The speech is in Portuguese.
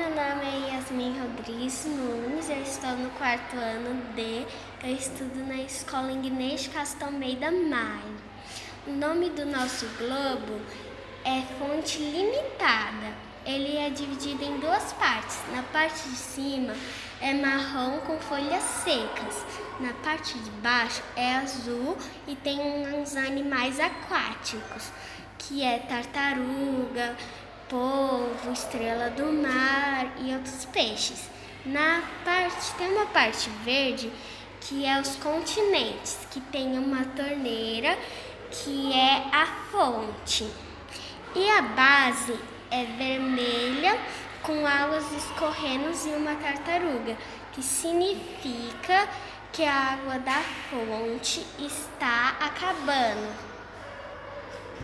meu nome é Yasmin Rodrigues Nunes, eu estou no 4º ano D, eu estudo na escola Inês Castro Almeida Maia. O nome do nosso globo é fonte limitada. Ele é dividido em duas partes. Na parte de cima é marrom com folhas secas. Na parte de baixo é azul e tem uns animais aquáticos, que é tartaruga, polvo, estrela do mar e outros peixes. Tem uma parte verde que é os continentes, que tem uma torneira que é a fonte. E a base é vermelha com águas escorrendo e uma tartaruga, que significa que a água da fonte está acabando.